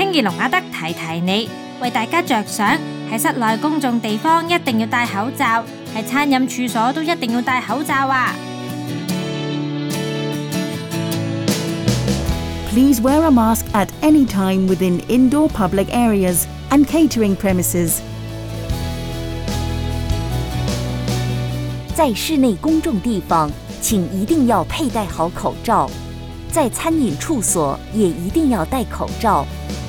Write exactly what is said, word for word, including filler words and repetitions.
清潔龍阿德提提你，為大家着想，喺室內公眾地方一定要戴口罩，喺餐飲處所都一定要戴口罩啊 ！Please wear a mask at any time within indoor public areas and catering premises. 在室内公众地方，请一定要佩戴好口罩；在餐饮处所也一定要戴口罩。